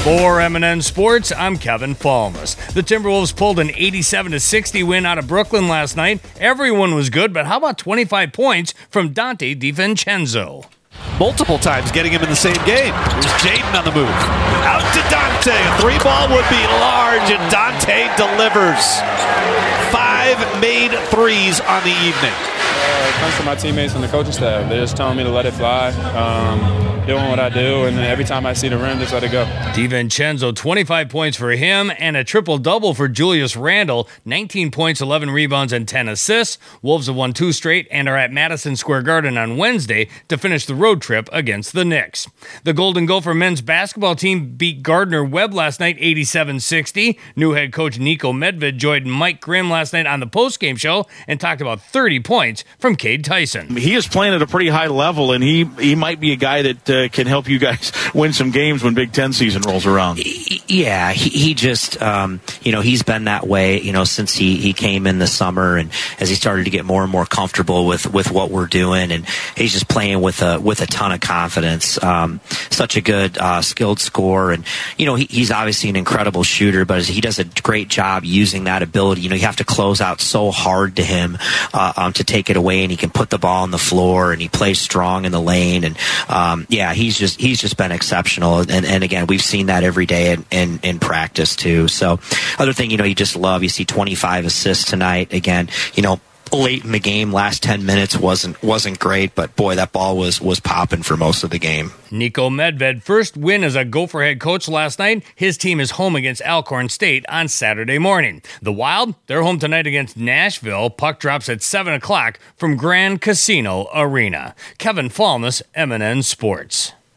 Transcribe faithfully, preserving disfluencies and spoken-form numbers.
For M and N Sports, I'm Kevin Falmus. The Timberwolves pulled an eighty-seven to sixty win out of Brooklyn last night. Everyone was good, but how about twenty-five points from Dante DiVincenzo? Multiple times getting him in the same game. Here's Jaden on the move. Out to Dante. A three ball would be large, and Dante delivers. Five made threes on the evening. Uh, it comes from my teammates and the coaching staff. They're just telling me to let it fly, um, doing what I do, and every time I see the rim, just let it go. DiVincenzo, twenty-five points for him and a triple-double for Julius Randle, nineteen points, eleven rebounds, and ten assists. Wolves have won two straight and are at Madison Square Garden on Wednesday to finish the road trip against the Knicks. The Golden Gopher men's basketball team beat Gardner-Webb last night eighty-seven sixty. New head coach Niko Medved joined Mike Grimm last night on the postgame show and talked about thirty points from Cade Tyson. He is playing at a pretty high level, and he, he might be a guy that uh, can help you guys win some games when Big Ten season rolls around. Yeah, he, he just, um, you know, he's been that way, you know, since he, he came in the summer, and as he started to get more and more comfortable with, with what we're doing, and he's just playing with a with a ton of confidence. Um, such a good, uh, skilled scorer, and you know, he, he's obviously an incredible shooter, but he does a great job using that ability. You know, you have to close out so hard to him uh, um, to take it away, and he can put the ball on the floor, and he plays strong in the lane, and um, yeah, he's just he's just been exceptional. And, and again, we've seen that every day in, in, in practice too. So, other thing, you know, you just love. You see twenty-five assists tonight. Again, you know, late in the game, last ten minutes wasn't wasn't great, but boy, that ball was was popping for most of the game. Niko Medved, first win as a Gopher head coach last night. His team is home against Alcorn State on Saturday morning. The Wild, they're home tonight against Nashville. Puck drops at seven o'clock from Grand Casino Arena. Kevin Falmus, M and N Sports.